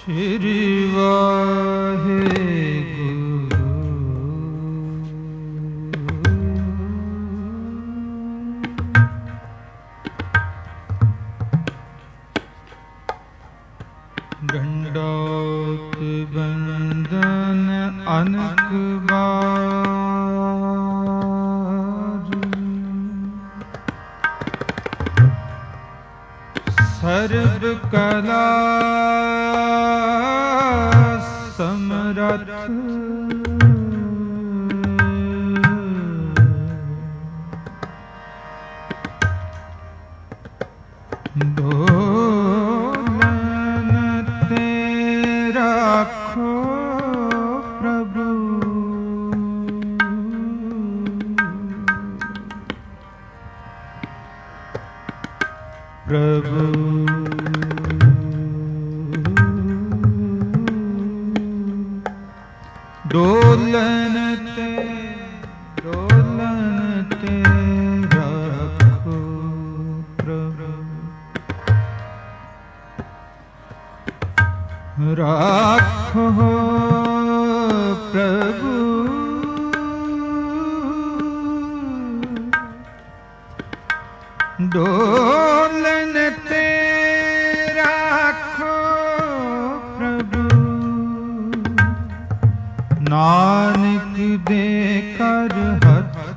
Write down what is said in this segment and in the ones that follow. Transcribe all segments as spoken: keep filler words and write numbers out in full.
श्री वाहेगुरु। दंडौत बंदन अनक बार, सर्व कला समरथ, डोलन ते राखो प्रभु, प्रभु डोलन ते डोलन ते रखो प्रभु, राखो प्रभु, डोलन ते राखो प्रभु, नानक दे कर हथ,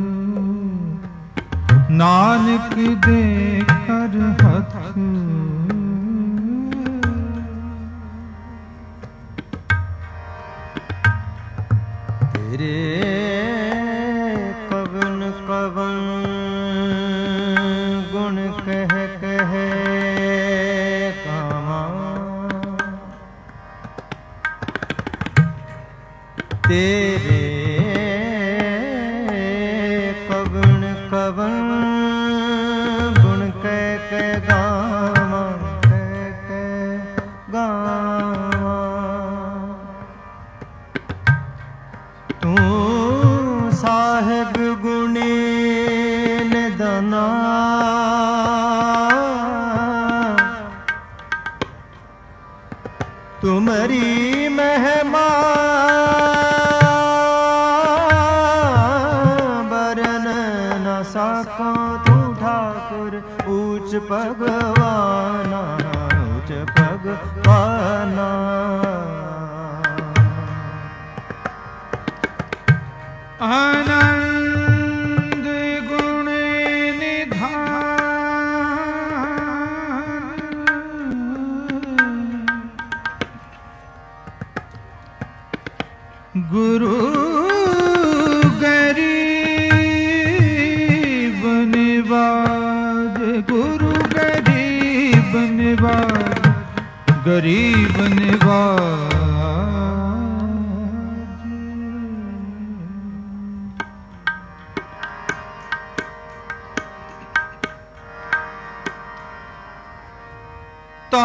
नानक दे कर हथ, तेरे कवन कवन गुण कह कह कामा, तेरे कवन कवन गुण कह कह गावा, कह कह गावा। तू साहिब गुणी निधना, तुम्हारी महिमा बरन न सको। तू ठाकुर ऊंच भगवाना, ऊंच भगवाना। आनंद गुण निधान, गुरु गरीब निवाज, गुरु गरीब निवाज, गरीब निवाज। तो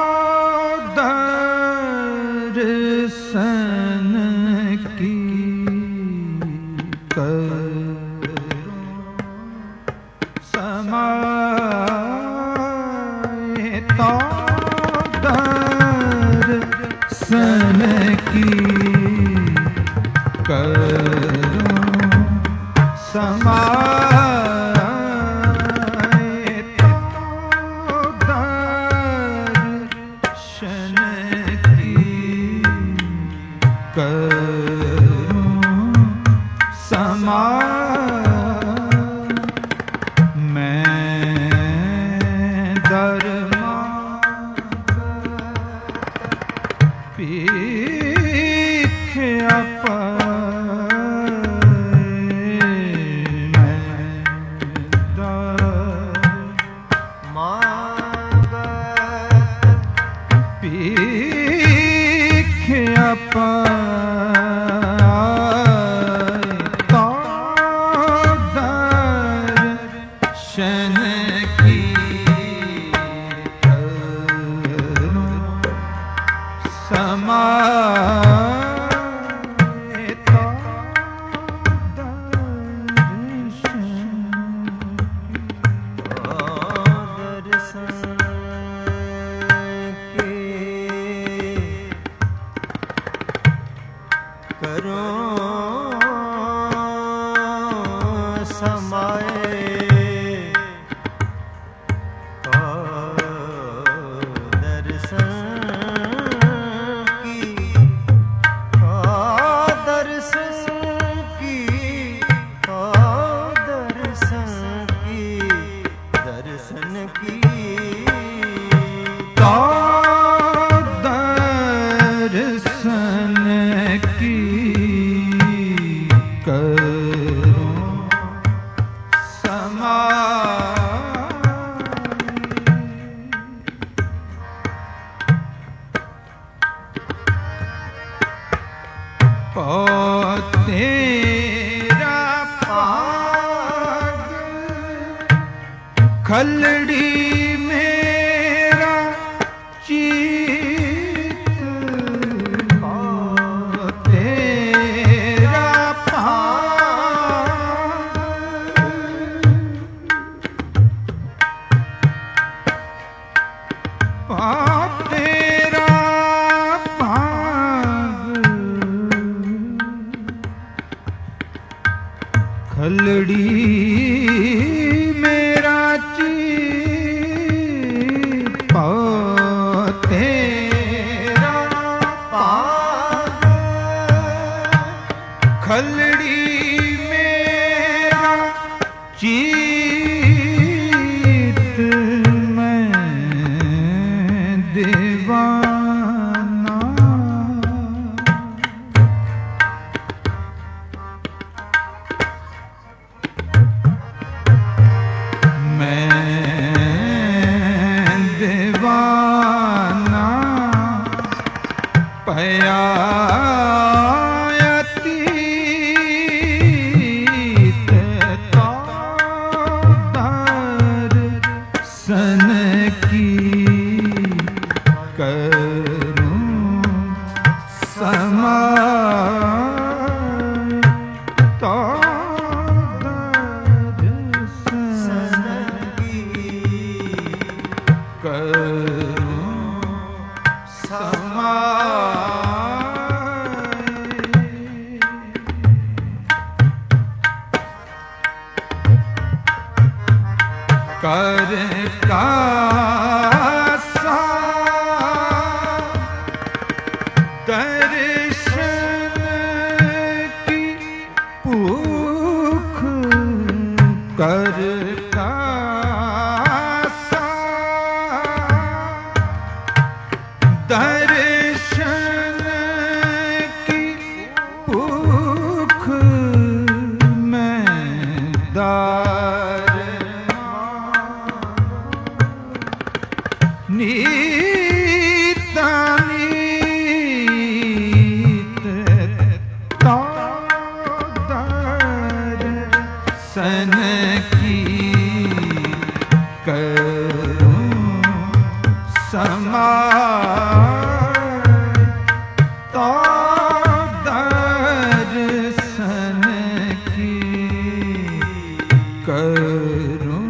दर्शन की करो समाए, तो दर्शन की करो समाए, करो समाए। मैं दरमा पीख्या पाए, मैं दरमा पीख्या पाए, तो दर्शन की करो तेरा पाग खलड़ी मेरा चीत तेरा पाग पाप तेरा खलड़ी मेरा चीत तेरा पाग खलड़ी मेरा चीत मैं दीवाना पयातीत तो दर्शन की करूं समाय तो दर्शन की करूं समाय कर कासा दर्शन की भूख कर कासा दर्शन की भूख में दार नीता नीत तो दर्शन की करूं समाय तो दर्शन की करूं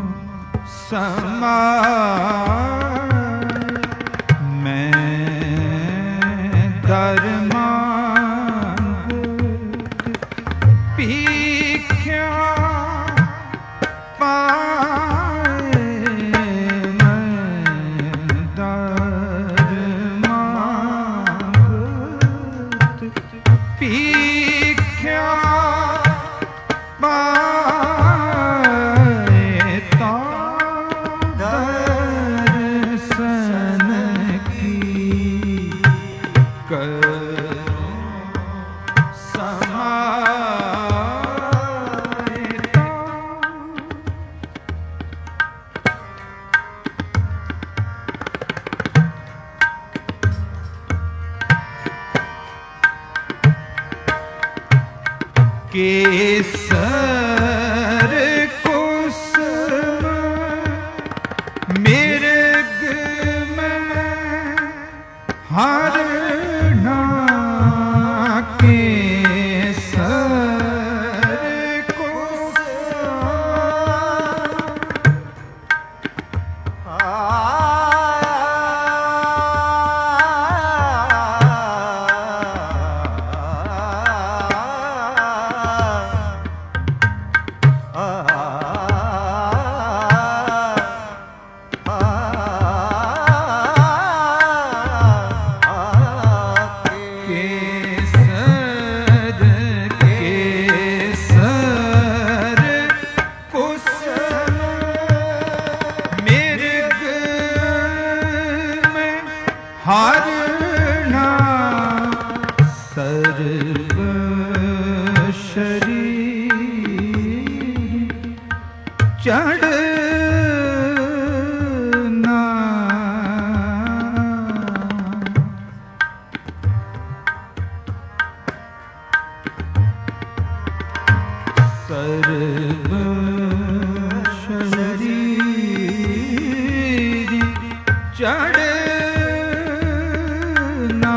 समाय पीख्या पाए मैं दर मांगत पीख्या पाए तो दर्शन की करूं समाय केसर कुसुम मिर्ग में हरना केसर कुसुम मिर्ग हारना सर्व शरीर चढ़ना सर्व शरीर चढ़ना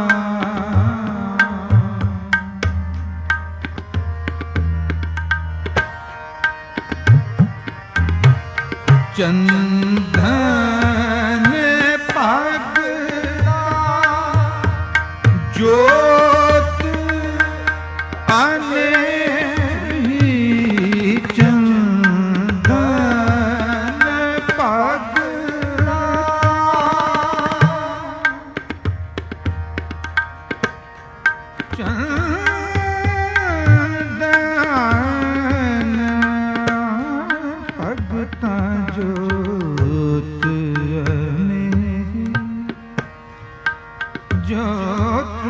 चंदन पगला ज्योत आने ही चंदन पगला चंदन भगता ज्योत मेरी ज्योत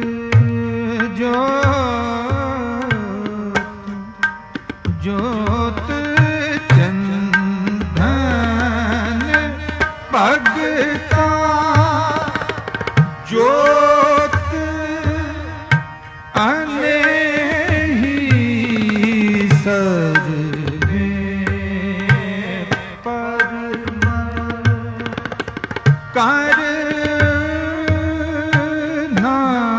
ज्योत ज्योत चंदन भगता ज्योत आने ही सर्वे परमा करना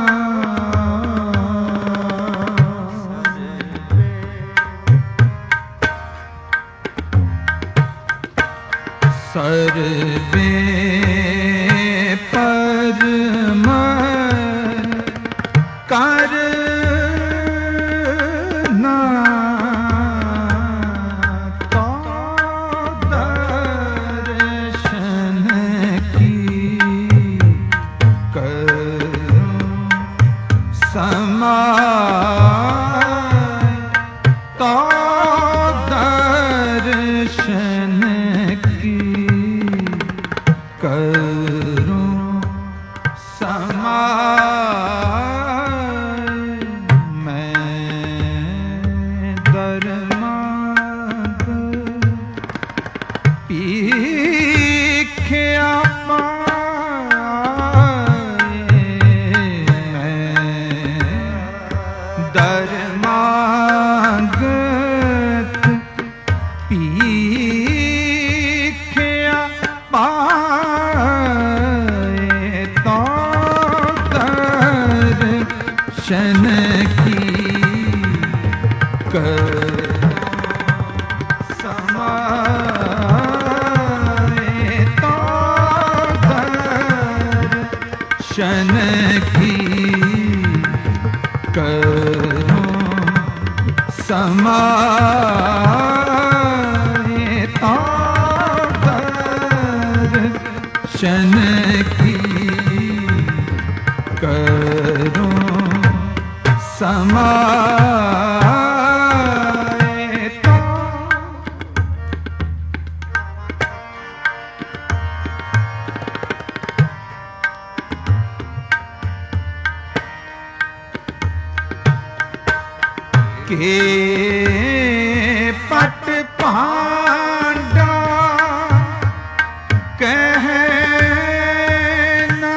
सर्वे परमा करना तो दर्शन की करो समाय तो दर्शन की करो समाय मैं दरमाद पीखिया पाए मैं दरमागत पीखिया पाए तो दर्शन की कर समाए तो दर्शन की करो समाए तो दर्शन की करो समाए तो के पट पांडा कहना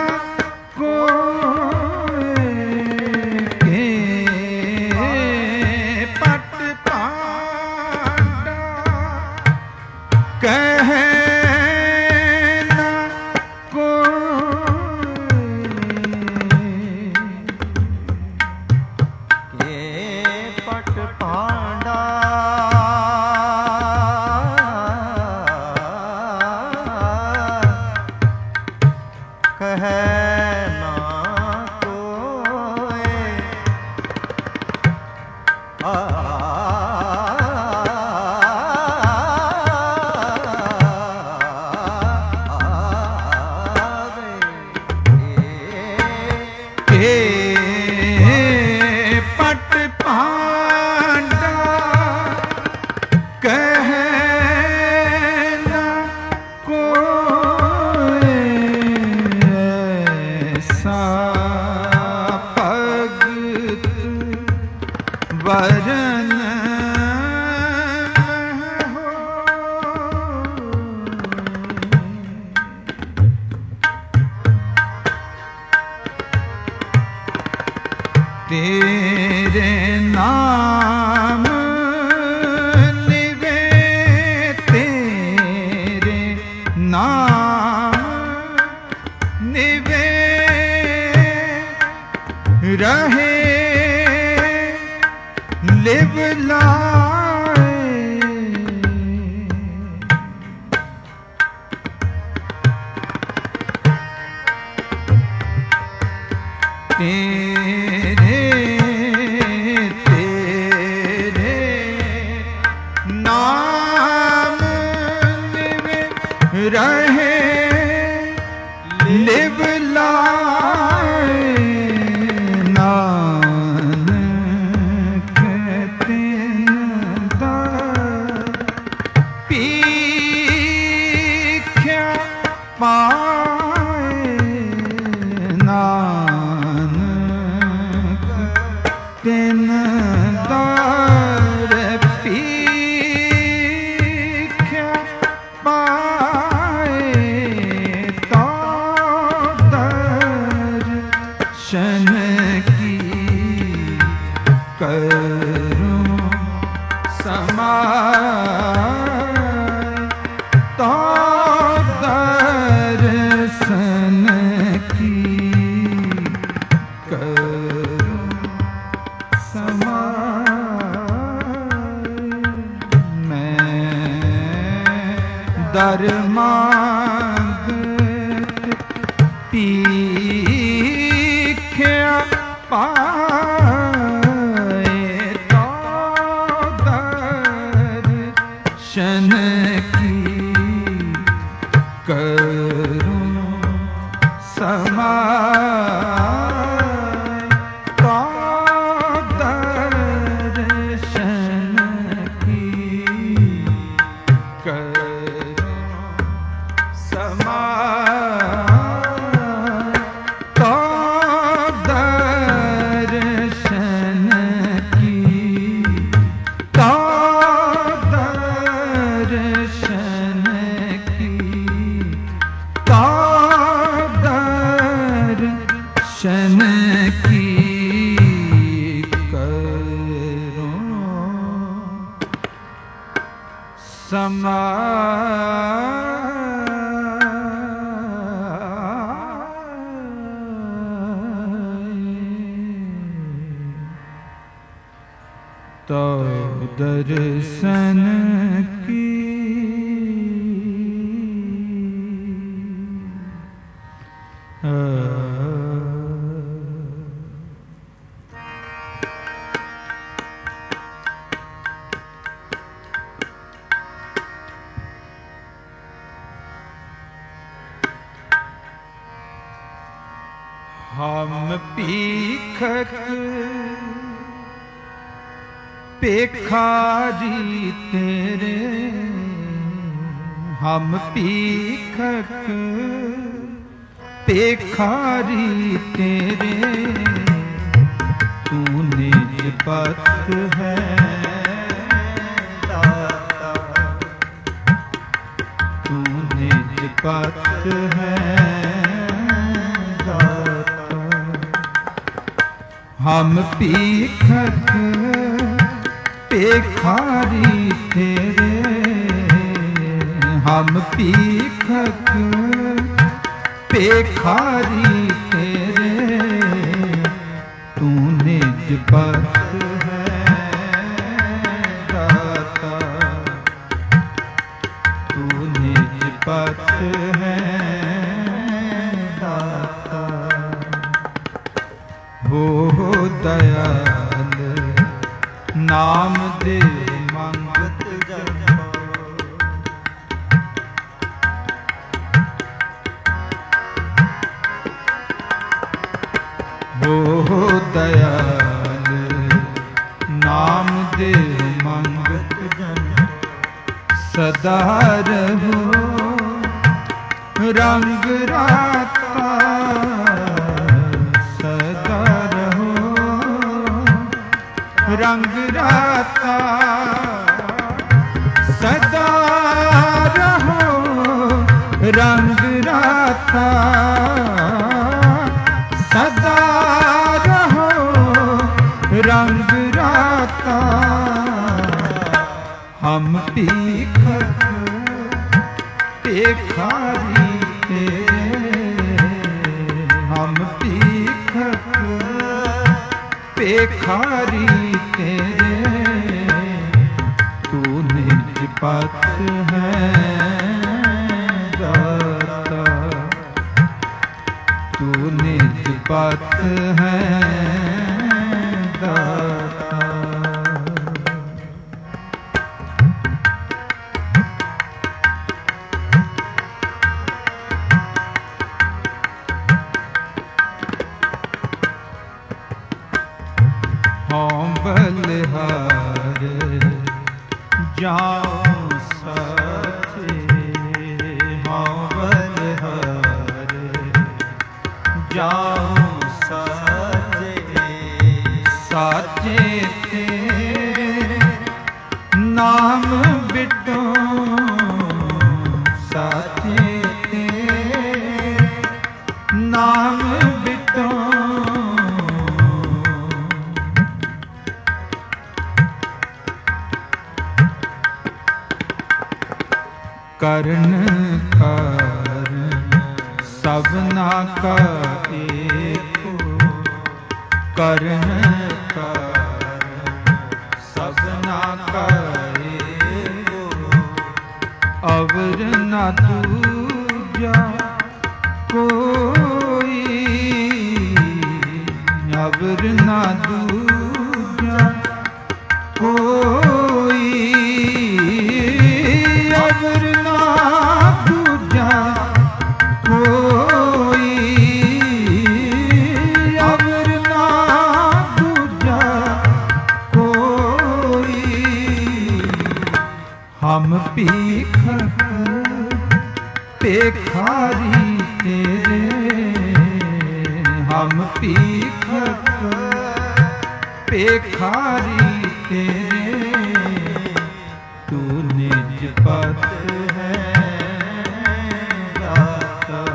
कोई के पट पांडा कहना कोई पट पांडा कहना कोई आ कहना कोई तेरे नाम निवे, तेरे नाम निवे रहे लिव लाए। तेरे तेरे नाम निवे रहे लिव लाए। नानक तिन दर पीख्या पाए। नानक तिन दर पीख्या पाए। तो दर्शन की करूं समाय। तो दर्शन की करूं समाय। मैं दर मांगत पीख्या पाए। तो दर्शन की करूं समाय। तो दर्शन की करूं समाय। तो दर्शन की तो दर्शन की तो दर्शन की करूं समाय। तो दर्शन की आ, हम पीखक पेखारी तेरे। हम पीखक पेखारी तेरे। तू निज पत है दाता। तू निज पत है दाता। हम पीखक पेखारी तेरे। हम पीखक पेखारी तेरे। तू निज पत है दाता। तू निज पत है दाता। हो दयाल नाम दे मंगत जपो। हो दयाल नाम दे मंगत जपो। सदा रहो रंग राता। सदा रहो रंग राता। सदा रहो रंग राता। सदा रहो ਭੇਖਾਰੀ ਤੇਰੇ, ਹਮ ਭੀਖਕ ਭੇਖਾਰੀ ਤੇਰੇ, ਤੂੰ ਨਿਜ ਪਤ ਹੈ ਦਾਤਾ, ਤੂੰ ਨਿਜ ਪਤ ਹੈ ਦਾਤਾ। ਹਉ ਬਲਿਹਾਰ ਜਾਉ ਸਾਚੇ, ਹਉ ਬਲਿਹਾਰ ਜਾਉ ਸਾਚੇ, ਸਾਚੇ ਤੇਰੇ ਨਾਮ ਬਿਟੋ, ਸਾਚੇ ਤੇਰੇ ਨਾਮ ਬਿਟੋ, ਕਰਨ ਕਾਰਨ ਸਭਨਾ ਕਾ ਏਕੋ, ਕਰਨ ਕਾਰਨ ਸਭਨਾ ਕਾ ਏਕੋ, ਅਵਰ ਨਾ ਦੂਜਾ ਕੋਈ, ਅਵਰ ਨਾ ਦੂਜਾ ਕੋਈ, ਅਵਰ ਨਾ ਦੂਜਾ ਕੋਈ, ਅਵਰ ਨਾ ਦੂਜਾ ਕੋਈ, ਹਮ ਭੀਖਕ ਭੇਖਾਰੀ ਤੇਰੇ, ਹਮ ਭੀਖਕ ਭੇਖਾਰੀ ਤੇਰੇ, ਤੂੰ ਨਿਜ ਪਤ ਹੈ ਦਾਤਾ,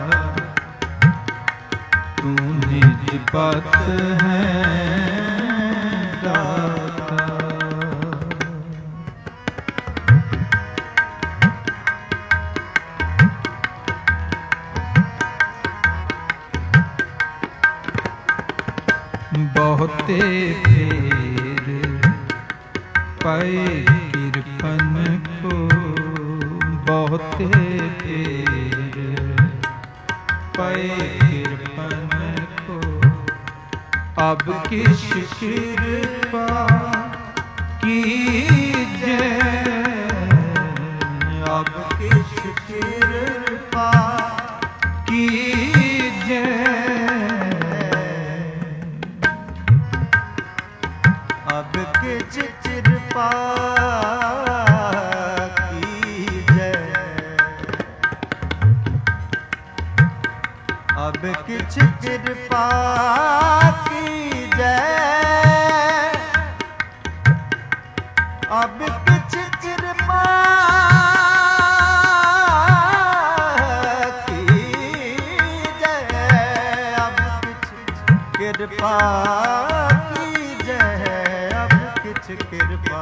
ਤੂੰ ਨਿਜ ਪਤ ਹੈ ਦਾਤਾ। ਬਹੁਤੇ ਫੇਰ ਪਏ ਕਿਰਪਨ ਕੋ, ਬਹੁਤੇ ਫੇਰ ਪਏ ਕਿਰਪਨ ਕੋ, ਅਬ ਕਿਛ ਕਿਰਪਾ ਕੀਜੈ, ਅਬ ਕਿਛ ਕਿਰਪਾ ਕੀਜੈ, ਅਬ ਕਿਛ ਕਿਰਪਾ ਕੀਜੈ, ਅਬ ਕਿਛ ਕਿਰਪਾ ਕੀਜੈ, ਅਬ ਕਿਛ ਕਿਰਪਾ ਕੀਜੈ, ਅਬ ਕਿਛ ਕਿਰਪਾ ਕੀਜੈ, ਅਬ ਕਿਛ ਕਿਰਪਾ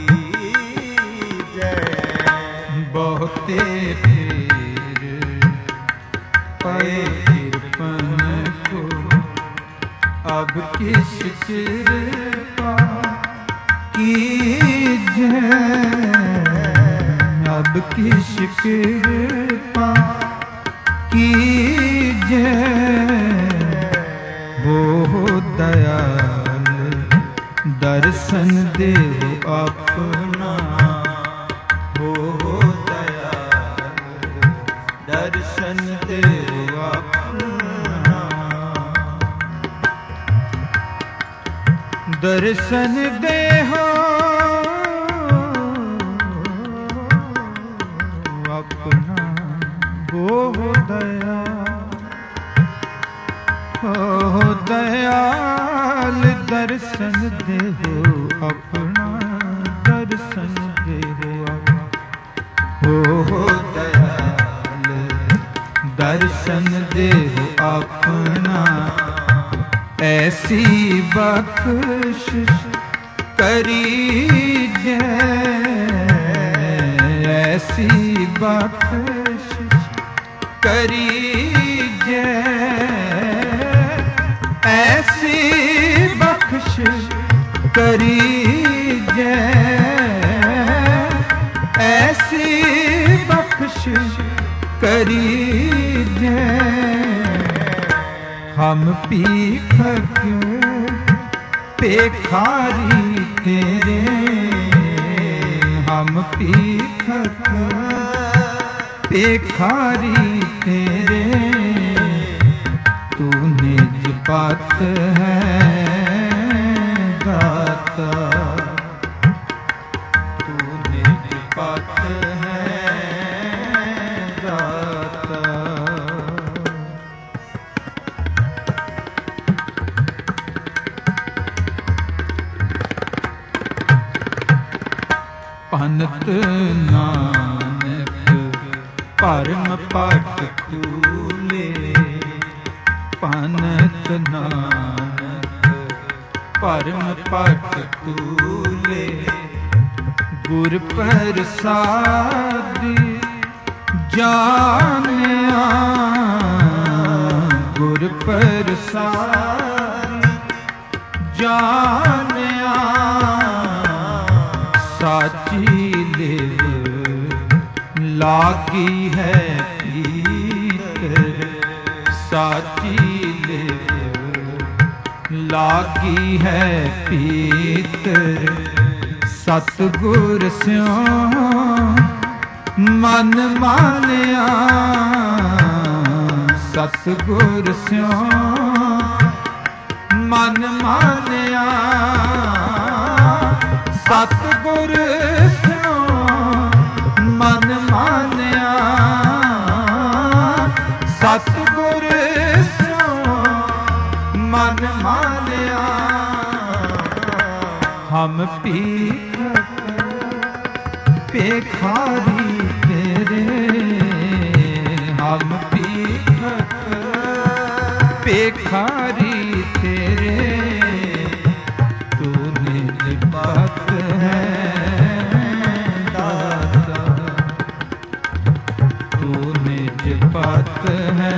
ਕੀਜੈ। ਬਹੁਤੇ ਫੇਰ ਪਏ ਕਿਰਪਨ ਕੋ, ਅਬ ਕਿਛ ਕਿਰਪਾ ਕੀਜੈ, ਅਬ ਕਿਛ ਕਿਰਪਾ ਕੀਜੈ, ਬਹੁ ਦਇਆਲ ਦਰਸ਼ਨ ਦੇਹੁ ਆਪਣਾ, ਬਹੁ ਦਇਆਲ ਦਰਸ਼ਨ ਦੇਹੁ ਆਪਣਾ, ਦਰਸ਼ਨ ਦੇਹੁ ਆਪਣਾ, ਬਹੁ ਦਇਆ ਹੋ ਦਇਆਲ ਦਰਸ਼ਨ ਦੇਹੁ ਆਪਣਾ, ਦਰਸ਼ਨ ਦੇਹੁ ਆਪਣਾ, ਹੋ ਦਇਆਲ ਦਰਸ਼ਨ ਦੇਹੁ ਆਪਣਾ, ਐਸੀ ਬਖਸ਼ਿਸ਼ ਕਰੀਜੈ, ਐਸੀ ਬਖਸ਼ਿਸ਼ करीजे ऐसी बख्श करीजे ऐसी बख्श करीजे हम पीखक पेखारी तेरे हम पीखक पेखारी तेरे तू निज पत है दाता तू निज पत है दाता। पनत नानक परम पट कूले पनत नानक परम पट कूले गुर प्रसादि जानिया गुर प्रसादि जानिया साची लिव लागी है पीतर साची लिव लागी है पीतर सतगुर स्यों मन मानिया सतगुर स्यों मन मानिया सतगुर स्यों मन मानिया सतगुर स्यों मन मानिया हम पीखक पेखारी तेरे हम पीखक पेखारी तेरे तू निज पत है दाता तू निज पत है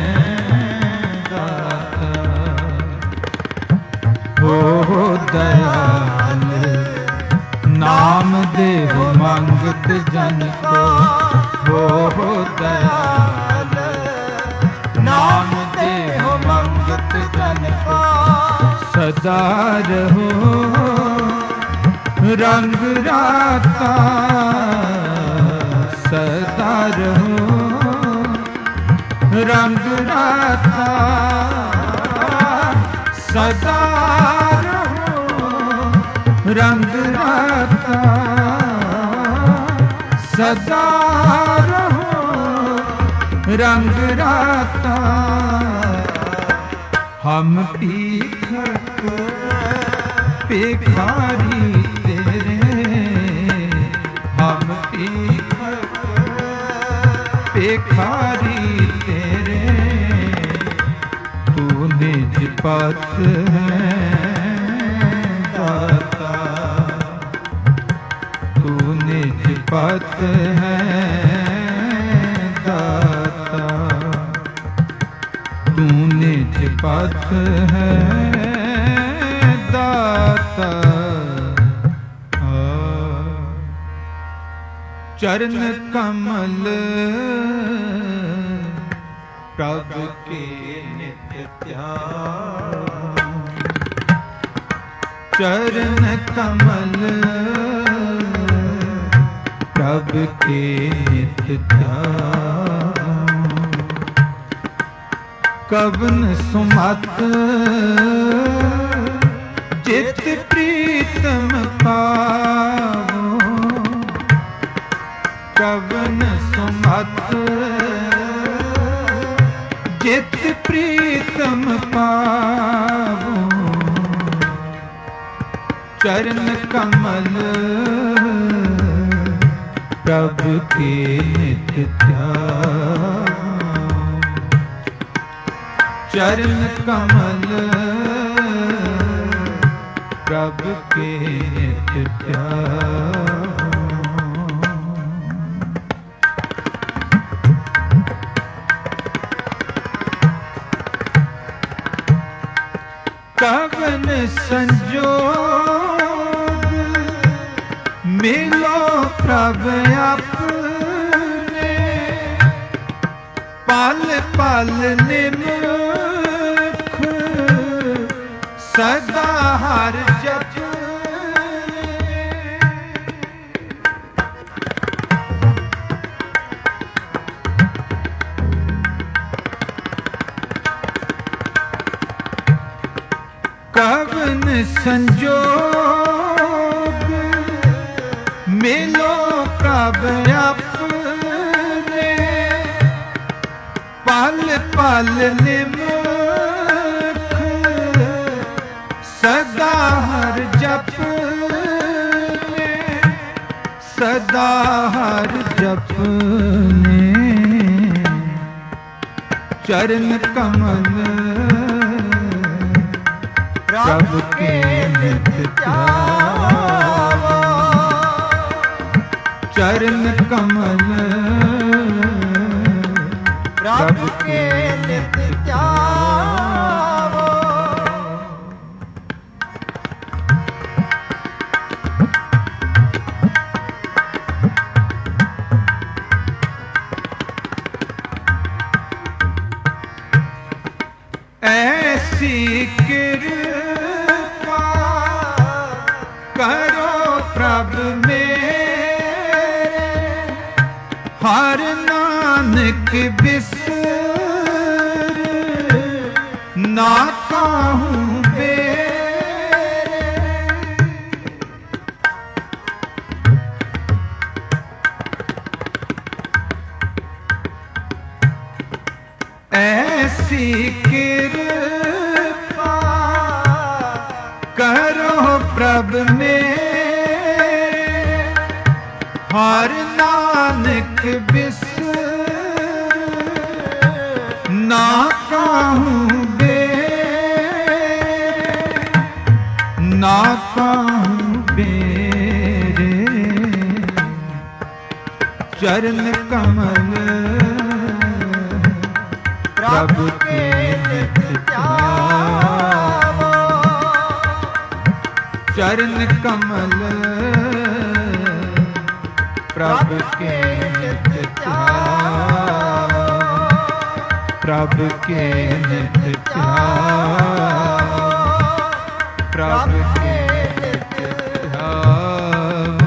दाता हो दयाल नाम देव मंगत जन को हो दयाल नाम देव मंगत जन को सदा रहो रंग राता सदा रहो रंग राता सदा रहो रंग राता सदा रहो रंग राता हम पीखक पेखारी तेरे हम पीखक पेखारी तेरे तू निज पत है दाता तू निज पत है दाता तू निज पत है दाता। चरण कमल प्रभु के नित्य ध्यान चरण कमल प्रभु के नित्य ध्यान कवन सुमत चित प्रीतम पावो कवन सुमत चित प्रीतम पावो चरण कमल प्रभु के नित्य ध्यान चरण कमल प्रभु के नित्य ध्यान। कवन संजोग मिलो प्रभ अपने, पल पल निमख सदा हर जप। कवन संजोग मिलो प्रभ अपने, पल पल निमख सदा हर जपने, सदा हर जपने। चरण कमल प्रभु के नित ध्यावा, चरण कमल प्रभु के नित ध्यावा। ऐसी कृपा करो प्रभु मेरे, हर नानक बिसर ना काहूँ बेरे। ऐसी कृपा करो प्रभु मेरे, हर नानक बिसर ना काहूँ बेरे, ना काहूँ बेरे। चरण कमल प्रभु के नित ध्यावा, चरण कमल प्रभु के नित ध्यावा, प्रभु के नित ध्यावा, प्रभु के नित ध्यावा।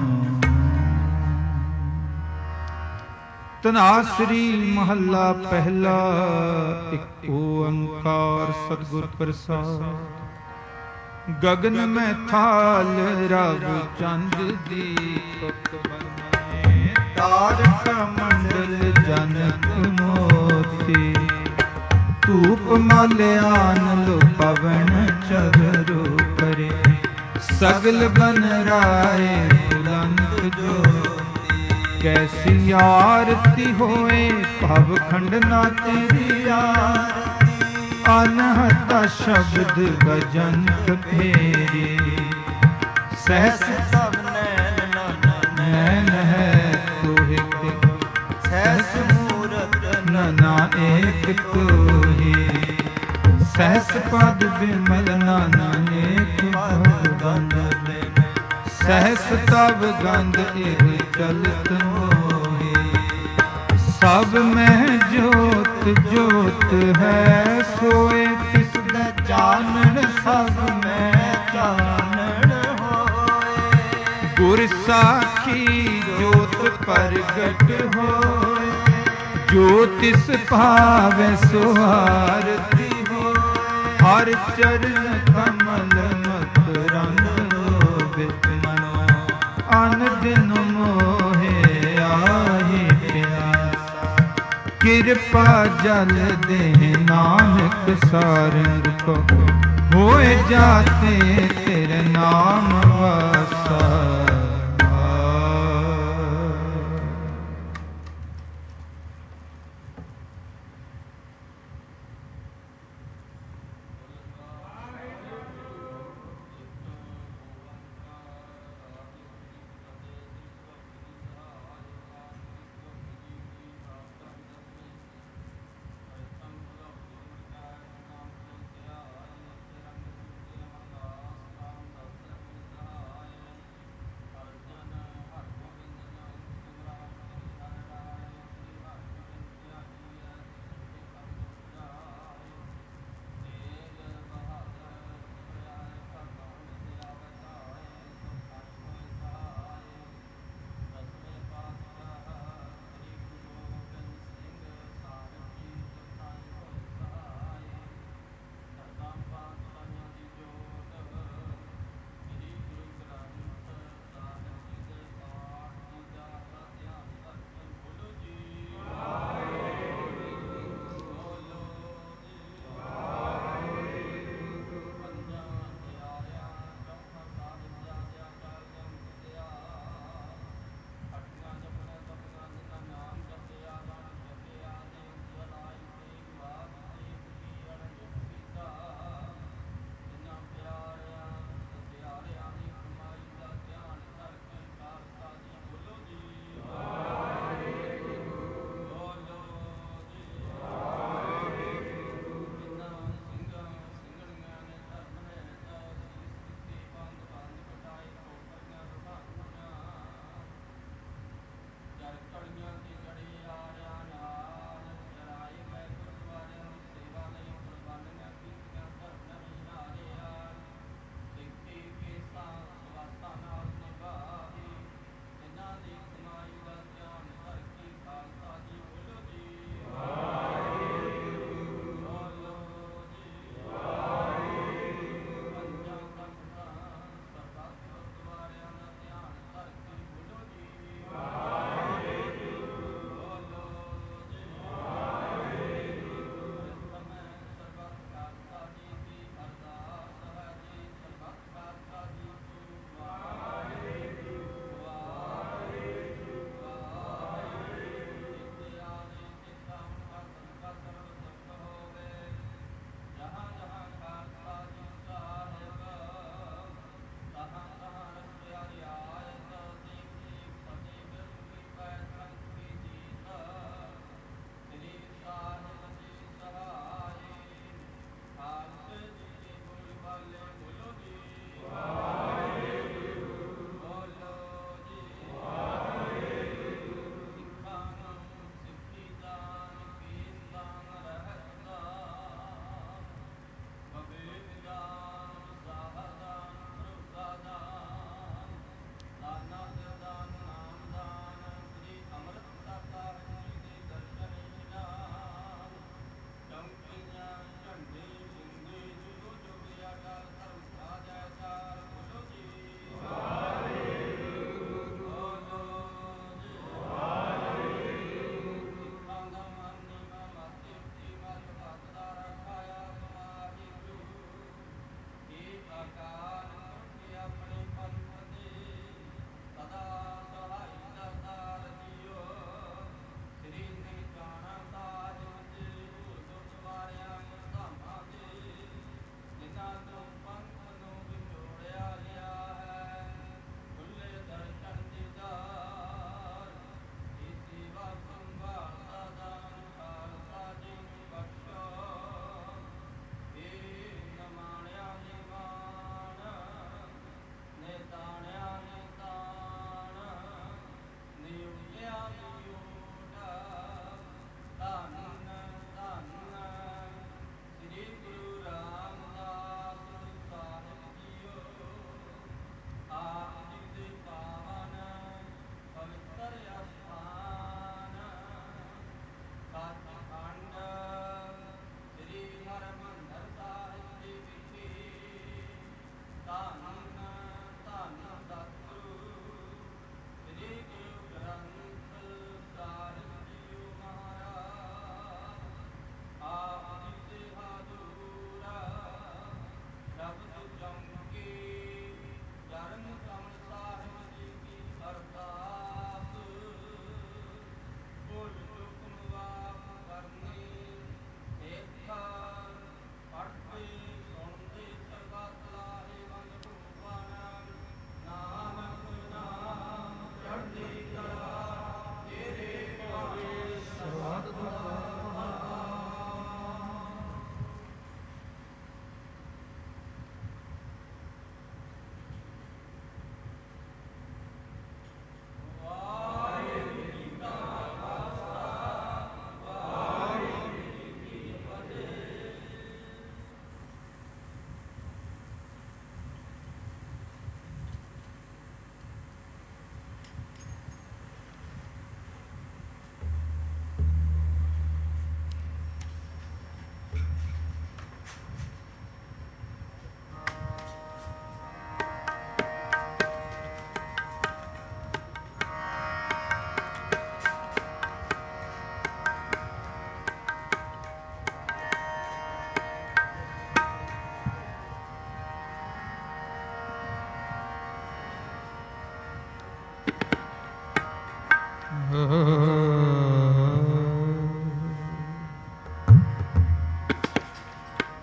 तनासरी महला पहला। एक ओंकार सतगुर प्रसाद। गगन में थाल रव चंद दीपक बने, तारक मंडल जनक मोती, धूप माल्यान लो पवन चघरो करे, सगल बन राय बुलंद ज्योति। कैसी आरती होए भव खंड ना तेरी आरती, अनहता शब्द बजंत फेरी, सहस सब नैन नैन है तोहि, सहस मूरत नना एक तोहि, सहस पद विमल नाना एक भगवंद, सहस तब गंध एह चलत मोहि। सब में जोत जोत है सोए, तिस चानन सब में चानन होए। गुर साखी जोत प्रगट होए, जो तिस भावै सो आरती होए। हर चरण कमल मत रंग लोभित मनो, अन दिन मोहे आहि प्यासा। कृपा जल दे नानक सारंग को, होए जाते तेरे नाम वासा।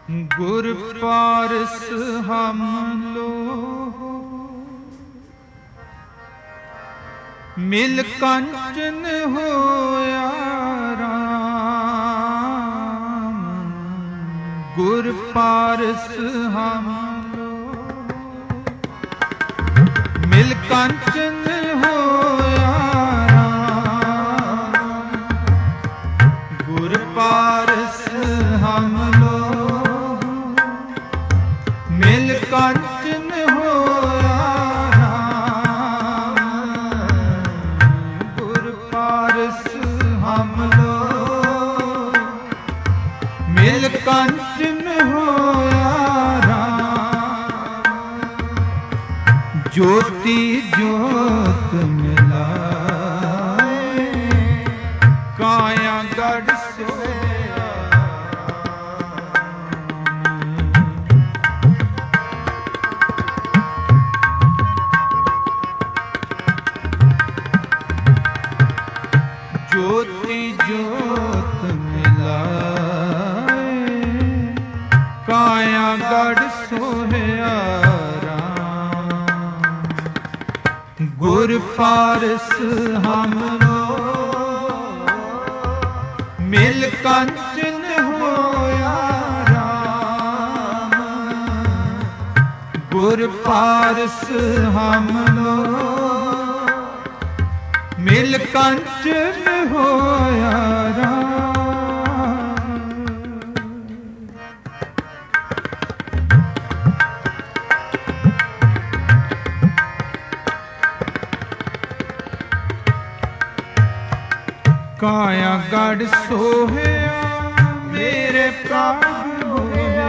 ਗੁਰ ਪਾਰਸ ਹਮ ਲੋ ਮਿਲ ਕੰਚਨ ਹੋਇਆ ਰਾਮ। ਗੁਰ ਪਾਰਸ ਹਮ ਲੋ ਮਿਲ ਕੰਚਨ ਹੋਇਆ ਰਾਮ। ਗੁਰ ਪਾਰਸ ਹਮ ਲੋ ਮਿਲ ਕੰਚਨ ਹੋਇਆ ਰਾਮ। ਗੁਰ ਪਾਰਸ ਹਮ ਲੋ ਮਿਲ ਕੰਚਨ ਹੋਇਆ ਰਾਮ। ਜੋਤੀ ਜੋਤ ਮਿਲਾਏ ਕਾਇਆ ਗੜ ਸੋਇਆ। ਜੋਤੀ ਜੋਤ ਮਿਲਾਏ ਕਾਇਆ ਗੜ ਸੋਹਿਆ ਰਾਮ। ਗੁਰ ਪਾਰਸ ਹਮ ਲੋ ਮਿਲ ਕੰਚਨ ਹੋਇਆ ਰਾਮ। ਗੁਰ ਪਾਰਸ ਹਮ ਲੋ ਮਿਲ ਕੰਚਨ ਹੋਇਆ ਰਾਮ। ਕਾਇਆ ਗੜ ਸੋਹਿਆ ਮੇਰੇ ਪ੍ਰਭ ਹੋਇਆ।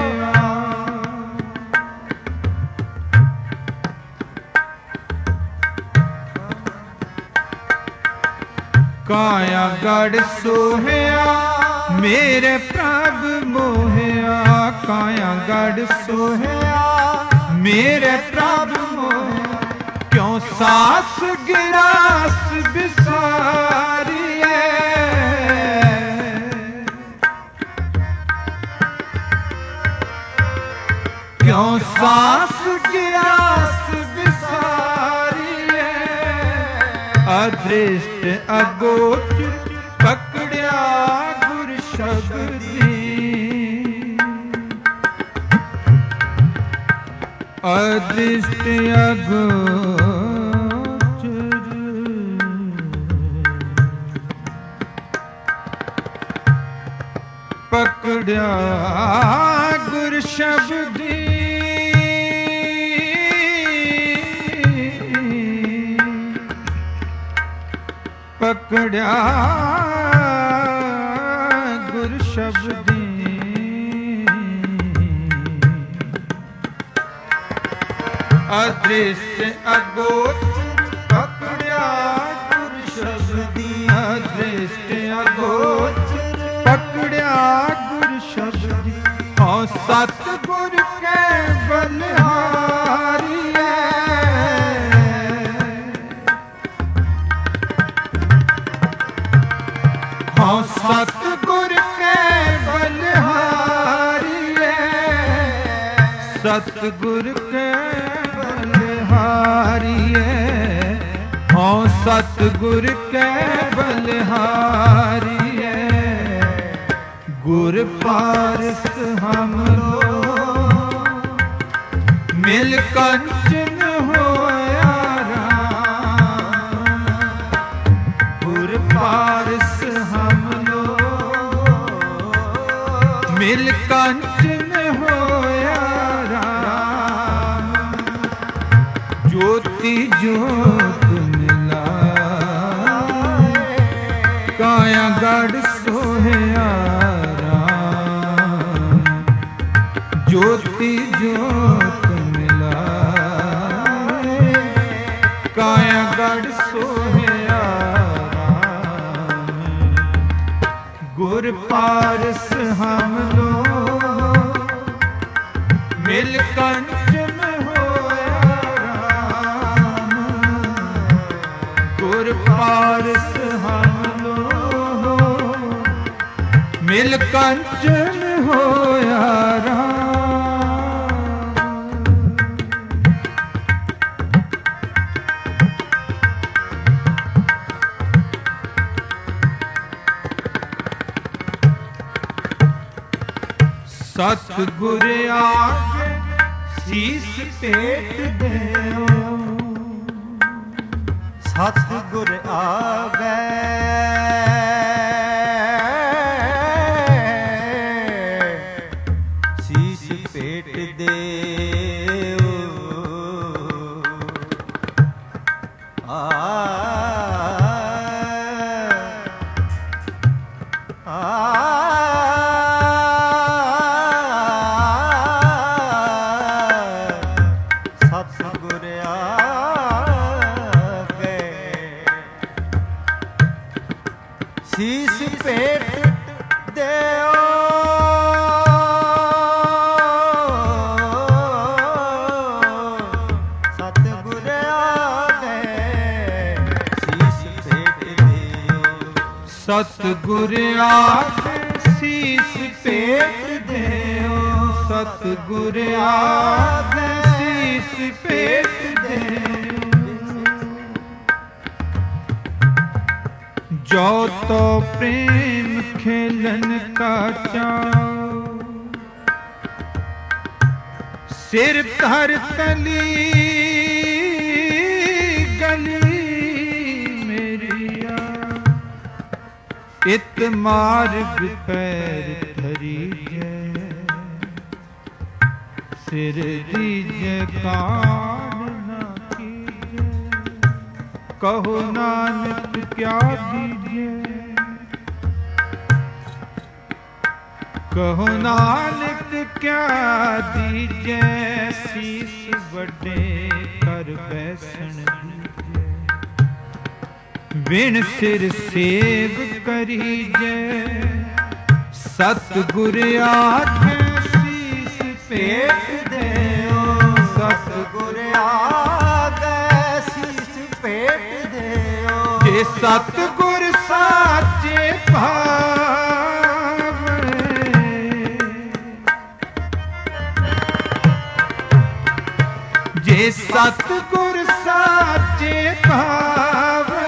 ਕਾਇਆ ਗੜ ਸੋਹਿਆ ਮੇਰੇ ਪ੍ਰਭ ਮੋਹਿਆ। ਕਾਇਆ ਗੜ ਸੋਹਿਆ ਮੇਰੇ ਪ੍ਰਭ ਮੋਹਿਆ। ਕਿਉ ਸਾਸ ਗਿਰਾਸ ਬਿਸਾਰੀਐ। ਕਿਉ ਸਾਸ ਗਿਰਾਸ ਬਿਸਾਰੀਐ। ਅਦ੍ਰਿਸ਼ਟ ਅਗੋਚਰ ਪਕੜਿਆ ਗੁਰ ਸ਼ਬਦੀ। ਅਦ੍ਰਿਸ਼ਟ ਅਗੋਚਰ ਪਕੜਿਆ ਗੁਰ ਸ਼ਬਦੀ। ਪਕੜਿਆ ਗੁਰ ਸ਼ਬਦੀ। ਅਦ੍ਰਿਸ਼ਟ ਅਗੋਚਰ ਪਕੜਿਆ ਗੁਰ ਸ਼ਬਦੀ। ਅਦ੍ਰਿਸ਼ਟ ਅਗੋਚਰ ਪਕੜਿਆ ਗੁਰ ਸ਼ਬਦੀ। ਹਉ ਸਤ ਗੁਰ ਕੈ ਬਲਿਹਾਰੀਐ। ਹਉ ਸਤ ਗੁਰ ਕੈ ਬਲਿਹਾਰੀਐ। ਸਤ ਗੁਰ ਕੈ ਬਲਿਹਾਰੀਐ। ਹਉ ਸਤ ਗੁਰ ਕੈ ਬਲਿਹਾਰੀਐ। ਗੁਰ ਪਾਰਸ ਹਮ ਲੋ ਮਿਲ ਕੰਚਨ ਹੋਇਆ ਰਾਮ। ਗੁਰ ਪਾਰਸ ਹਮ ਲੋ ਮਿਲ ਕੰਚਨ ਹੋਇਆ ਰਾਮ। ਜੋਤੀ ਜੋਤ ਮਿਲਾਏ ਕਾਇਆ ਗੜ ਸੋਹਿਆ ਰਾਮ। ਜੋਤੀ ਜੋਤ ਮਿਲਾਏ ਕਾਇਆ ਗੜ ਸੋਹਿਆ ਰਾਮ। ਗੁਰ ਪਾਰਸ ਹਮ ਲੋ ਮਿਲ ਕੰਚਨ ਹੋਇਆ ਰਾਮ। ਗੁਰ ਪਾਰਸ ਹਮ ਲੋ ਮਿਲ ਕੰਚਨ ਹੋਇਆ ਰਾਮ। ਸਤਿਗੁਰ ਆਗੇ ਸੀਸ ਭੇਟ ਦਿਓ। ਸਤਿਗੁਰ ਆਗੇ ਸੀਸ ਭੇਟ ਦਿਓ। ਆ ਸੀਸ ਭੇਟ ਦਿਓ। ਸਤਿਗੁਰ ਆਗੇ ਸੀਸ ਭੇਟ ਦਿਓ। ਸਤਿਗੁਰ ਆਗੇ ਸੀਸ ਭੇਟ ਦਿਓ। ਸਤਿਗੁਰ ਆਗੇ ਸੀਸ ਭੇਟ ਦਿਓ। ਜੋ ਤੋ ਪ੍ਰੇਮ ਖੇਲਨ ਕਾ ਚਾਉ। ਸਿਰ ਧਰ ਤਲੀ ਗਲੀ ਮੇਰੀਆ। ਇਤ ਮਾਰਗ ਪੈਰ ਧਰੀਜੈ। ਸਿਰ ਦੀਜੈ ਕਾਨ ਨਾ ਕੀਜੈ। ਕਹੋ ਨਾਨਕ ਕਿਆ ਦੀਜੈ। ਕਹੋ ਨਾਨਕ ਕਿਆ ਦੀਜੈ। ਸੀਸ ਵੱਡੇ ਕਰ ਬੈਸਣ ਦੀਜੈ। ਬਿਨ ਸਿਰ ਸੇਵ ਕਰੀਜੈ। ਸਤਿਗੁਰ ਆਗੇ ਸੀਸ ਭੇਟ ਦਿਓ। ਸਤਿਗੁਰ ਆਗੇ ਸੀਸ ਭੇਟ ਦਿਓ। ਜੇ ਸਤਿਗੁਰ ਸਾਚੇ ਭਾਵੈ। ਜੇ ਸਤਿਗੁਰ ਸਾਚੇ ਭਾਵੈ।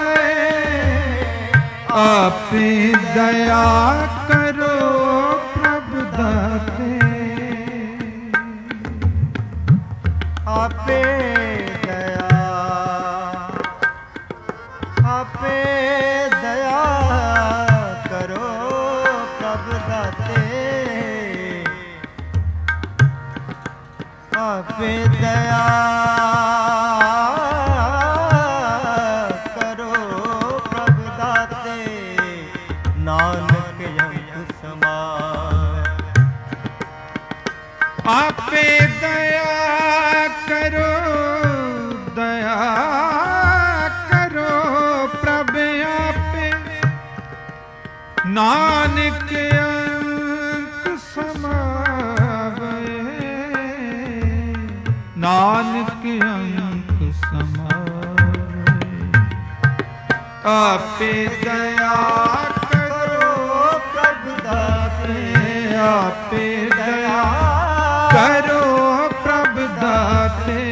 ਆਪੇ ਦਇਆ ਕਰੋ ਪ੍ਰਭ ਦਾਤੇ। ਆਪੇ ਦਇਆ ਆਪੇ ਦਇਆ ਕਰੋ ਪ੍ਰਭ ਦਾਤੇ। ਆਪੇ ਦਇਆ ਕਰੋ ਪ੍ਰਭ ਦਾਤੇ। ਨਾਨਕ ਅੰਕ ਸਮਾਵੈ। ਆਪੇ ਦਇਆ ਕਰੋ ਦਇਆ ਕਰੋ ਪ੍ਰਭ ਆਪੇ। ਨਾਨਕ ਅੰਕ ਸਮਾਵੈ। ਨਾਨਕ ਅੰਕ ਸਮਾਵੈ। ਆਪੇ ਦਇਆ ਕਰੋ ਪ੍ਰਭ ਦਾਤੇ। ਆਪੇ ਦਇਆ ਕਰੋ ਪ੍ਰਭ ਦਾਤੇ।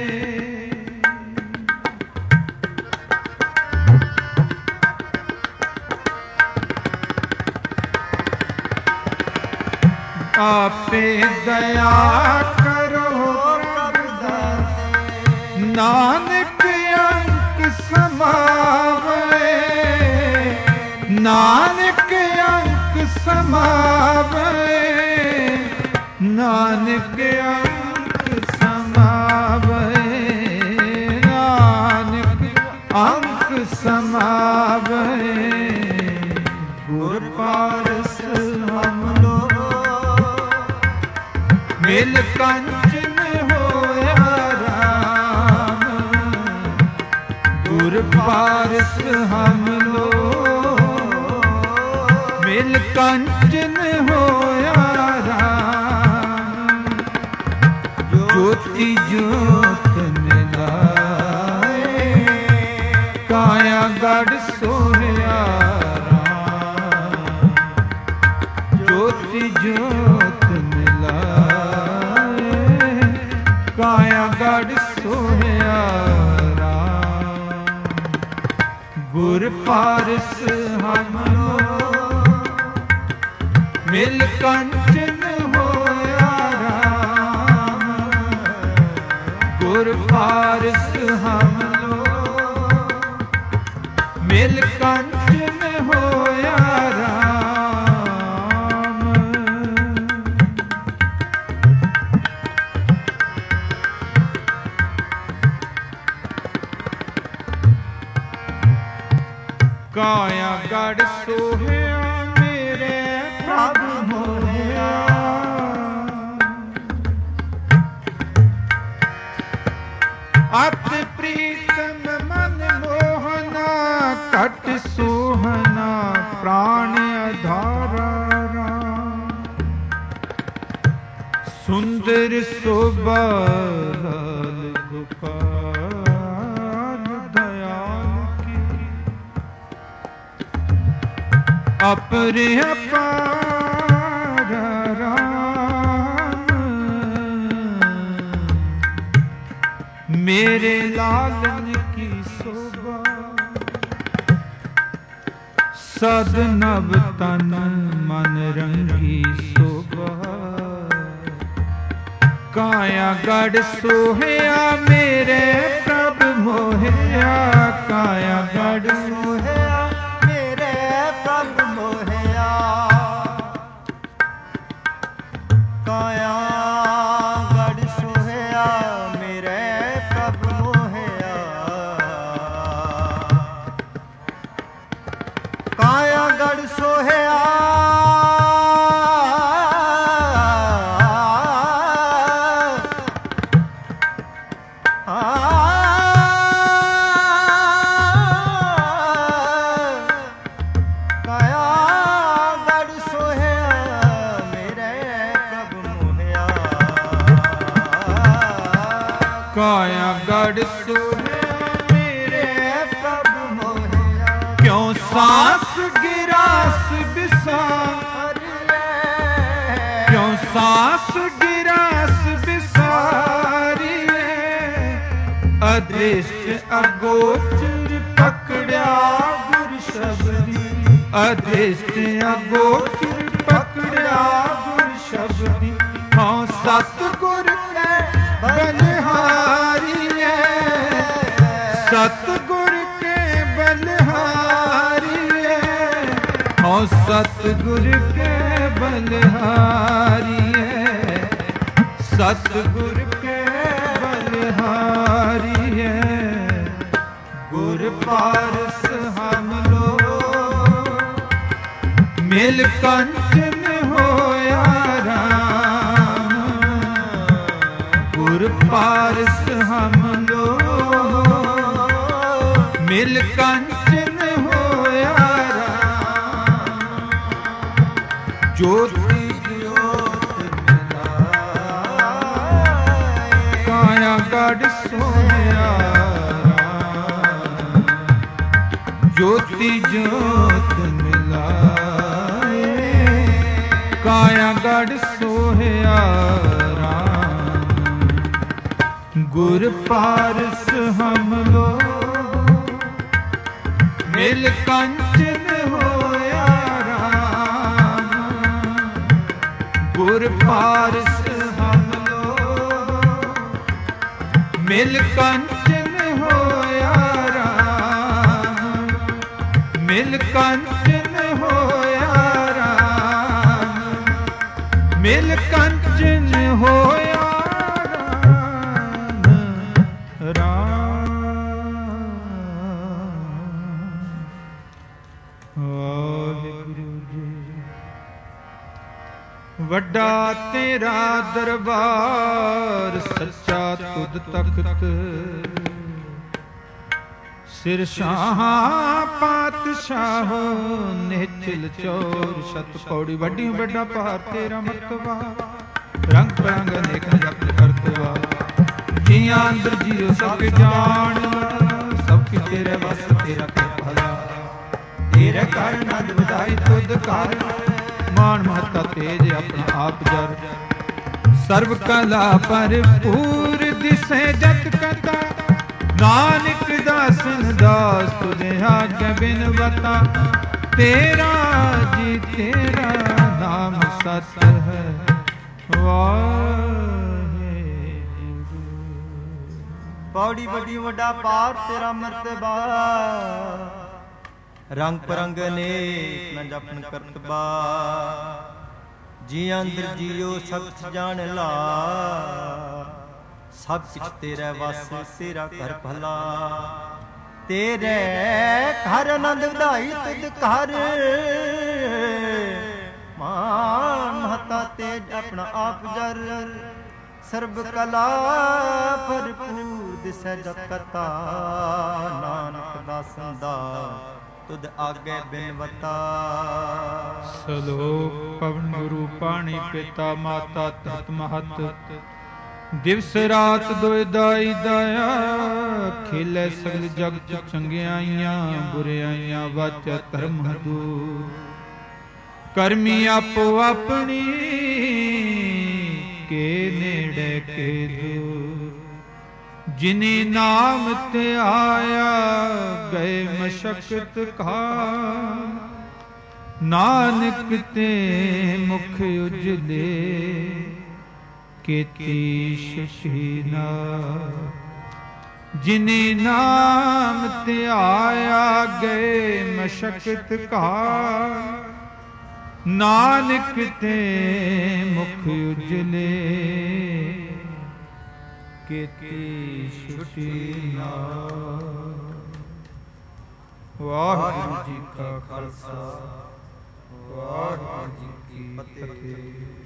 ਆਪੇ ਦਇਆ ਕਰੋ ਪ੍ਰਭ ਦਾਤੇ। ਨਾਨਕ ਅੰਕ ਸਮਾਵੈ। ਨਾਨਕ ਅੰਕ ਸਮਾਵੈ। ਨਾਨਕ ਅੰਕ ਸਮਾਵੈ। ਨਾਨਕ ਅੰਕ ਸਮਾਵੈ। ਗੁਰ ਪਾਰਸ ਹਮ ਲੋ। ਮਿਲ ਕੰਚਨ ਹੋਇਆ ਰਾਮ। ਗੁਰ ਪਾਰਸ ਹਮ ਲੋ। ਮਿਲ ਕੰਚਨ ਹੋਇਆ ਰਾਮ। ਜੋਤੀ ਜੋਤ ਮਿਲਾਏ। ਕਾਇਆ ਗੜ ਸੋਹਿਆ ਰਾਮ। ज्योति ज्योत मिलाए काया गढ़ सोहया राम गुर पारस हम मिल कंचन होया राम गुर पारस हम मिल कंचन होया राम काया गढ़ सोहया मेरे प्रभु मोहया अति प्रीतम मन मोहना कट सोहना प्राण आधारा राम सुंदर शोभा गोपाल दयाल की अपरे अपार राम मेरे लालन की शोभा सद नव तन मन रंगी शोभा काया गढ़ सोहया मेरे प्रभु मोहया काया गढ़ सोहया मेरे प्रभु मोहया काया गढ़ सोहया मेरे प्रभु मोहया काया गढ़ सोहया काया गढ़ सोहया मेरे प्रभु मोहया क्यों सांस गिरास बिसार क्यों सांस गिरास बिसारी अदृष्ट अगोचर पकड़या गुर शबदी अदृष्ट अगोचर पकड़या गुर शबदी हाँ सतगुर के बलिहारी है सतगुर के बलिहारी है हाँ सतगुर के बलिहारी है सतगुर के बलिहारी है गुर पारस हम लोग मिल कंचन होया राम गुर पारस हम लोग मिल कंचन होया राम ज्योति ज्योत मिलाए काया गढ़ सोहया राम ज्योति ज्योत मिलाए काया गढ़ सोहया गुर पारस हम लोग मिल कंचन होया राम गुर पारस हम लोग मिल कंचन होया राम मिल कंचन होया राम मिल कंचन होया वड्डा तेरा दरबार सच्चा तुद तख्त सिर शाह पातशाह निचल चोर शत पौड़ी वड्डी वड्डा पहाड़ तेरा मर्तबा रंग बिरंग अनेक जप करतवा जिया अंदर जियो सब जान सब कि तेरे बस तेरा के भला तेरे कारण नद बधाई तुद कारण ਮਾਨ ਮਹਤਾ ਤੇਜ ਆਪਣਾ ਆਪ ਜਰ ਸਰਬ ਕਲਾ ਭਰਪੂਰ ਦਿਸੈ ਜਤ ਕਤਾ ਨਾਨਕ ਦਾਸਨ ਦਾਸ ਤੁਝੇ ਆਗੇ ਬਿਨਵਤਾ ਤੇਰਾ ਜੀ ਤੇਰਾ ਨਾਮ ਸਤ ਹੈ ਵਾਹਿਗੁਰੂ। ਪੌੜੀ ਵੱਡੀ ਵੱਡਾ ਪਾਰ ਤੇਰਾ ਮਰਤਬਾ ਰੰਗ ਪਰੰਗ ਅਨੇਕ ਨਾ ਜਪਨ ਕਰਤਬਾ ਜੀ ਅੰਦਰ ਜੀਓ ਸਭ ਜਾਣ ਲਾ ਸਭ ਕੁਛ ਤੇਰਾ ਵਸ ਤੇਰਾ ਘਰ ਭਲਾ ਤੇਰੇ ਘਰ ਆਨੰਦ ਵਧਾਈ ਤੁਧ ਘਰ ਮਾਨ ਮਹਤਾ ਤੇਜ ਆਪਣਾ ਆਪ ਜਰ ਸਰਬ ਕਲਾ ਭਰਪੂਰ ਦਿਸੈ ਜਗਤਾ ਨਾਨਕ ਦਾਸਨ ਦਾ ਤੁਧ ਆਗੇ ਬਿਨਵਤਾ। ਸਲੋਕ ਪਵਨ ਗੁਰੂ ਪਾਣੀ ਪਿਤਾ ਮਾਤਾ ਤਤ ਮਹਤ ਦਿਵਸ ਰਾਤ ਦੁਇ ਦਾਈ ਦਾਇਆ ਖੇਲੇ ਸਗਲ ਜਗਤ ਚੰਗਿਆਈਆਂ ਬੁਰਿਆਈਆਂ ਵਾਚਾ ਧਰਮ ਹਦੂ ਕਰਮੀ ਆਪੋ ਆਪਣੀ ਕੇ ਨੇੜੇ ਕੇ ਦੂਰ ਜਿਨੀ ਨਾਮ ਤੇ ਆਇਆ ਗਏ ਮਸ਼ਕਤ ਕਾ ਨਾਨਕ ਤੇ ਮੁਖ ਉਜਲੇ ਕੀਤੀ ਸ਼ਸ਼ੀਨਾ ਜਿਨੇ ਨਾਮ ਤੇ ਆਇਆ ਗਏ ਮਸ਼ਕਤ ਕਾ ਨਾਨਕ ਤੇ ਮੁਖ ਉਜਲੇ ਕੀਤੀ ਸ਼ਸ਼ੀਨਾ। ਵਾਹਿਗੁਰੂ ਜੀ ਕਾ ਖਾਲਸਾ ਵਾਹਿਗੁਰੂ ਜੀ ਕੀ ਫਤਿਹ।